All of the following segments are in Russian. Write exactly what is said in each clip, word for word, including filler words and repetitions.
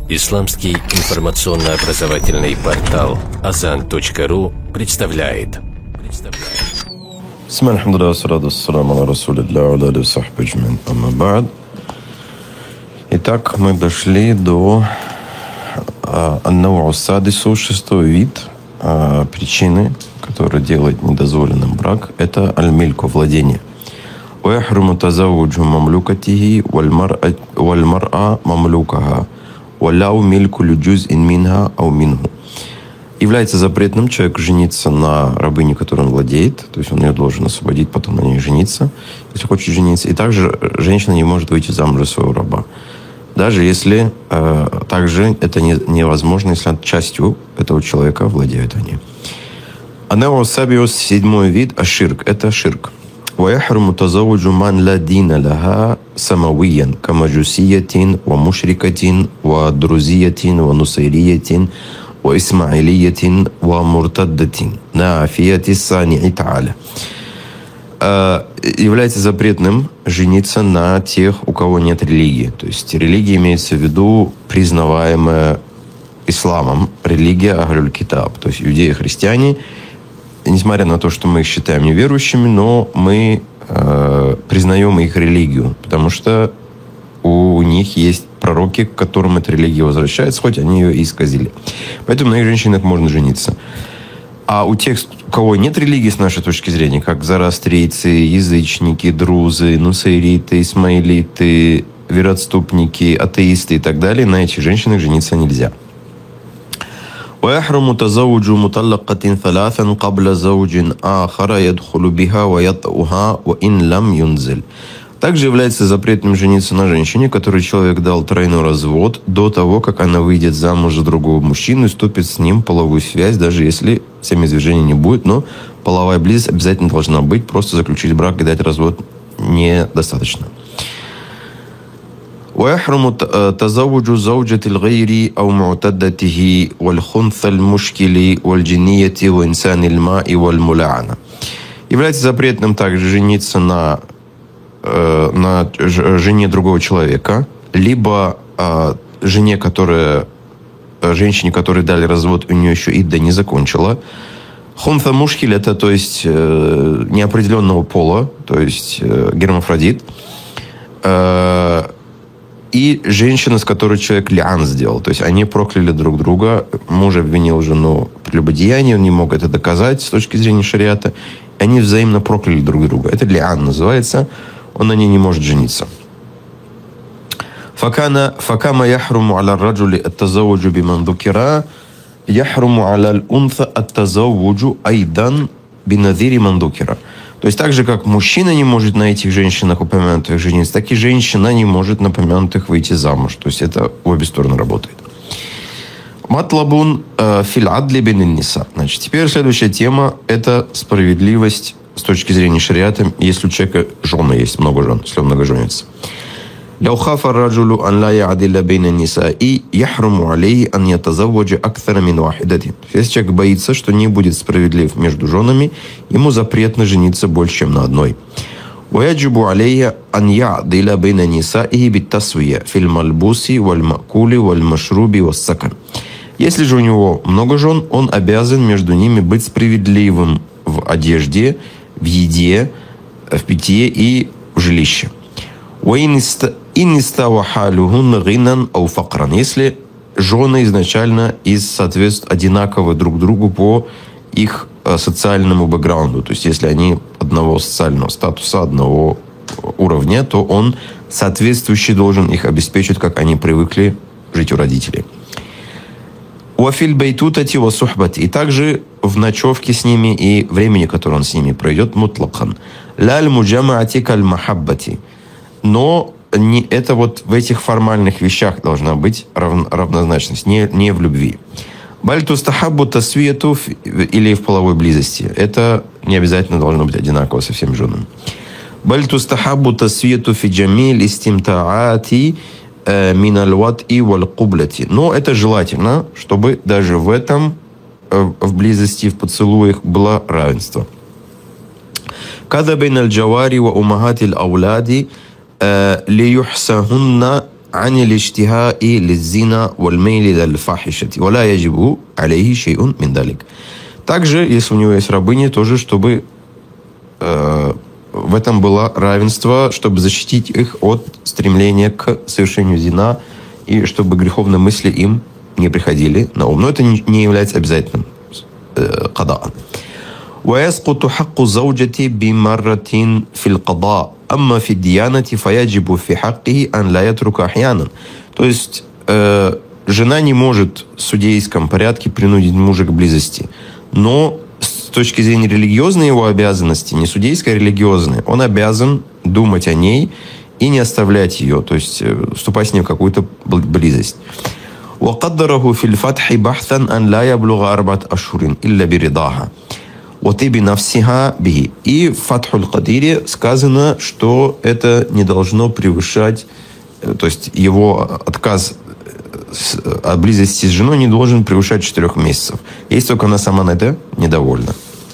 Исламский информационно-образовательный портал азан точка ру представляет. Бисмилля, алхамдулилля, ассалату ассаламу аля расулилля, ва аля алихи ва сахбихи аджмаин, амма ба'д. Итак, мы дошли до ан-нау ас-садису, шестой вид а, причины, которая делает недозволенным брак, это аль-мильку, владение. Ва яхруму тазаввуджу мамлюкатихи валь мар'a мамлюкаха валяу мильку люджуз'ин минха ау минху. Является запретным человеку жениться на рабыне, которой он владеет, то есть он ее должен освободить, потом на ней жениться, если хочет жениться. И также женщина не может выйти замуж за своего раба. Даже если э, также это не, невозможно, если частью этого человека владеют они. Ан-нау ас-саби'у, седьмой вид, аширк, это ширк. ويحرم تزوج من لا دين لها سماويا كمجوسية ومشركة ودرزية ونصيرية وإسماعيلية ومرتدة نافية الصانع تعالى. Является запретным жениться на тех, у кого нет религии. То есть религия имеется в виду признаваемая исламом, религия Ахлюль Китаб, то есть иудеи, христиане. Несмотря на то, что мы их считаем неверующими, но мы э, признаем их религию, потому что у них есть пророки, к которым эта религия возвращается, хоть они ее и исказили. Поэтому на их женщинах можно жениться. А у тех, у кого нет религии, с нашей точки зрения, как зороастрийцы, язычники, друзы, нусайриты, исмаилиты, вероотступники, атеисты и так далее, на этих женщинах жениться нельзя. ويحرم تزوج مطلقة ثلاثا قبل زوج آخر يدخل بها ويطأها وإن لم ينزل. Также является запретным жениться на женщине, которой человек дал тройной развод до того, как она выйдет замуж за другого мужчину и вступит с ним в половую связь, даже если семяизвержения не будет, но половая близость обязательно должна быть, просто заключить брак и дать развод недостаточно. ويحرم تزوج زوجة الغير أو معتدته والخنث المشكل والجنية وإنسان الماء والملاعنة. Является запретным также жениться на, э, на жене другого человека, либо э, жене, которая, женщине, которой дали развод, у нее еще идда не закончила. Хунфа мушкиль – это, то есть, э, неопределенного пола, то есть э, гермафродит. Э, И женщина, с которой человек лиан сделал. То есть они прокляли друг друга. Муж обвинил жену в прелюбодеянии, он не мог это доказать с точки зрения шариата. Они взаимно прокляли друг друга. Это лиан называется. Он на ней не может жениться. فكما يحرم على الرجل التزوج بمن ذكر يحرم على الأنثى التزوج أيضا بنظير من ذكر. То есть так же, как мужчина не может на этих женщинах упомянутых жениться, так и женщина не может на упомянутых выйти замуж. То есть это в обе стороны работает. Матлабун фил адли бин ниса. Значит, теперь следующая тема – это справедливость с точки зрения шариата, если у человека жены есть, много жен, если он много женится. لو خاف الرجل أن لا يعدل بين النساء يحرم عليه أن يتزوج أكثر من واحدة. Если человек боится, что не будет справедлив между женами, ему запретно жениться больше, чем на одной. ويجب عليه أن يعدل بين نسائه بالتسوية في الملبوس والمأكول والمشروب والسكن. Если же у него много жен, он обязан между ними быть справедливым в одежде, в еде, в питье и в жилище. Если жены изначально из соответствуют одинаково друг другу по их социальному бэкграунду, то есть если они одного социального статуса, одного уровня, то он соответствующий должен их обеспечить, как они привыкли жить у родителей. И также в ночевке с ними и времени, которое он с ними пройдет, мутлакан. Но не, это вот в этих формальных вещах должна быть рав, равнозначность, не, не в любви. Бальтустахаббу тасвияту или в половой близости. Это не обязательно должно быть одинаково со всеми женами. Бальтустахаббу тасвияту фи джамиль истимтаати миналь ват'и валь кублати. Но это желательно, чтобы даже в этом, в близости, в поцелуях было равенство. Када бейналь джавари ва умахатиль аулади ليحسهن عن الاشتهاء للزنا والميل للفاحشة ولا يجب عليه شيء من ذلك. Также, если у него есть рабыня, тоже, чтобы э, в этом было равенство, чтобы защитить их от стремления к совершению зина и чтобы греховные мысли им не приходили на ум. Но это не является обязательным قضاء. ويسقط حق الزوجة بمرة في القضاء أما في الديانة فيجب في حقه أن لا يترك أحيانا. То есть э, жена не может в судейском порядке принудить мужа к близости, но с точки зрения религиозной его обязанности, не судейской, а религиозной, он обязан думать о ней и не оставлять ее, то есть вступать с ней в какую-то близость. وقدره في الفتح بحثا أن لا يبلغ أربعة أشهر إلا برضاها وطيب نفسها به. И в Фатхуль Кадире сказано, что это не должно превышать, то есть его отказ от близости с женой не должен превышать четырех месяцев. Если только она сама на это недовольна.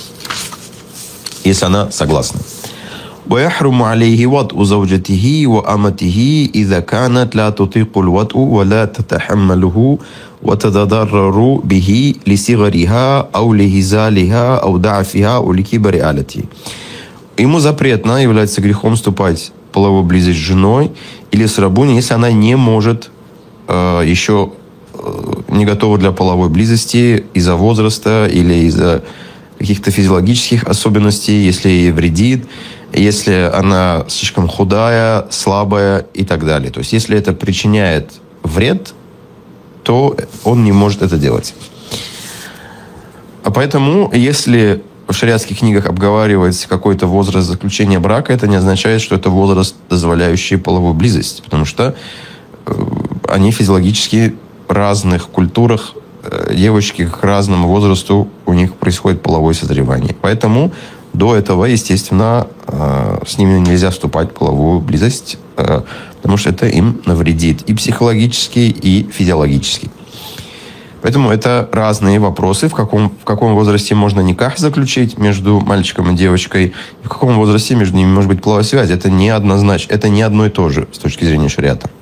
Если она согласна. ويحرم عليه وطء زوجته وأمته إذا كانت لا تطيق الوطء ولا تتحمله وتتضرر به لصغرها أو لهزالها أو ضعفها أو لكبر آلته. Ему запретно является грехом вступать в половую близость с женой или с рабыней, если она не может э, еще э, не готова для половой близости из-за возраста или из-за каких-то физиологических особенностей, если ей вредит, если она слишком худая, слабая и так далее. То есть, если это причиняет вред, то он не может это делать. А поэтому, если в шариатских книгах обговаривается какой-то возраст заключения брака, это не означает, что это возраст, дозволяющий половую близость, потому что они физиологически в разных культурах, девочки к разному возрасту, у них происходит половое созревание. Поэтому до этого, естественно, с ними нельзя вступать в половую близость, потому что это им навредит и психологически, и физиологически. Поэтому это разные вопросы, в каком, в каком возрасте можно никах заключить между мальчиком и девочкой, и в каком возрасте между ними может быть половая связь. Это не однозначно, это не одно и то же с точки зрения шариата.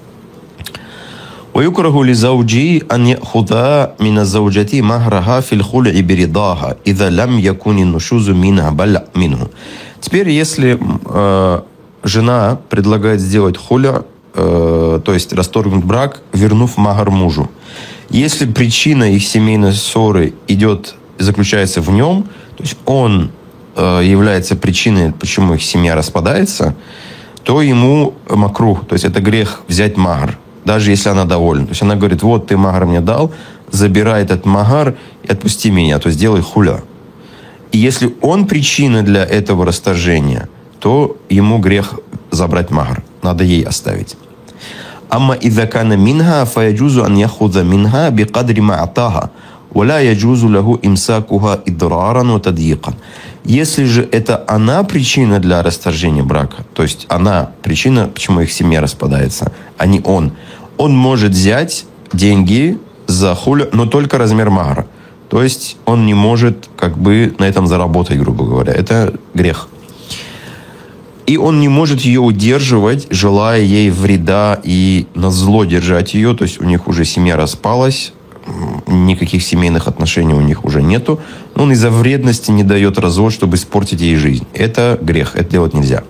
ويكره لزوجي أن يأخذ من الزوجة مهرها في الخلع برضاها إذا لم يكن النشوز منها بل منه. Теперь, если э, жена предлагает сделать хуля, э, то есть расторгнуть брак, вернув махар мужу, если причина их семейной ссоры идет, заключается в нем, то есть он э, является причиной, почему их семья распадается, то ему макрух, то есть это грех взять махар, даже если она довольна. То есть она говорит, вот ты махар мне дал, забирай этот махар и отпусти меня, то есть делай хуля. И если он причина для этого расторжения, то ему грех забрать махар, надо ей оставить. أما إذا كان منها فيجوز أن يأخذ منها بقدر ما أعطاها ولا يجوز له إمساكها إضرارا وتضييقا. Если же это она причина для расторжения брака, то есть она причина, почему их семья распадается, а не он, он может взять деньги за хуля, но только размер махара. То есть он не может как бы на этом заработать, грубо говоря. Это грех. И он не может ее удерживать, желая ей вреда и назло держать ее. То есть у них уже семья распалась, никаких семейных отношений у них уже нету. Но он из-за вредности не дает развод, чтобы испортить ей жизнь. Это грех, это делать нельзя.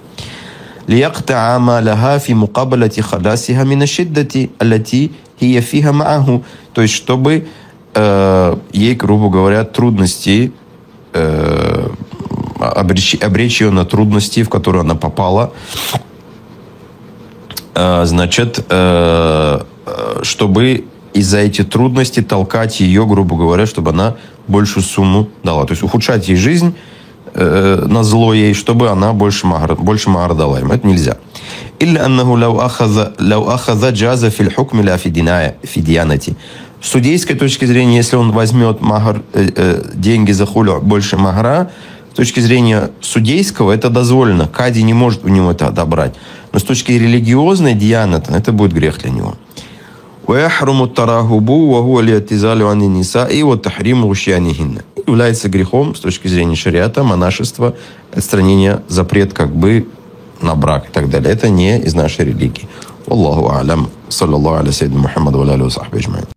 То есть чтобы э, ей, грубо говоря, трудности... Э, Обречь, обречь ее на трудности, в которые она попала, значит, чтобы из-за этих трудностей толкать ее, грубо говоря, чтобы она большую сумму дала. То есть ухудшать ей жизнь на зло ей, чтобы она больше махара, больше махара дала им. Это нельзя. С судейской точки зрения, если он возьмет махар, деньги за хулю больше махара, с точки зрения судейского это дозволено. Кади не может у него это отобрать. Но с точки религиозной дианата это будет грех для него. Является грехом с точки зрения шариата, монашества, отстранение, запрет как бы на брак и так далее. Это не из нашей религии. Аллаху а'лам. Саллаллаху аля саййидина Мухаммад ва аля алихи ва сахбихи аджмаин.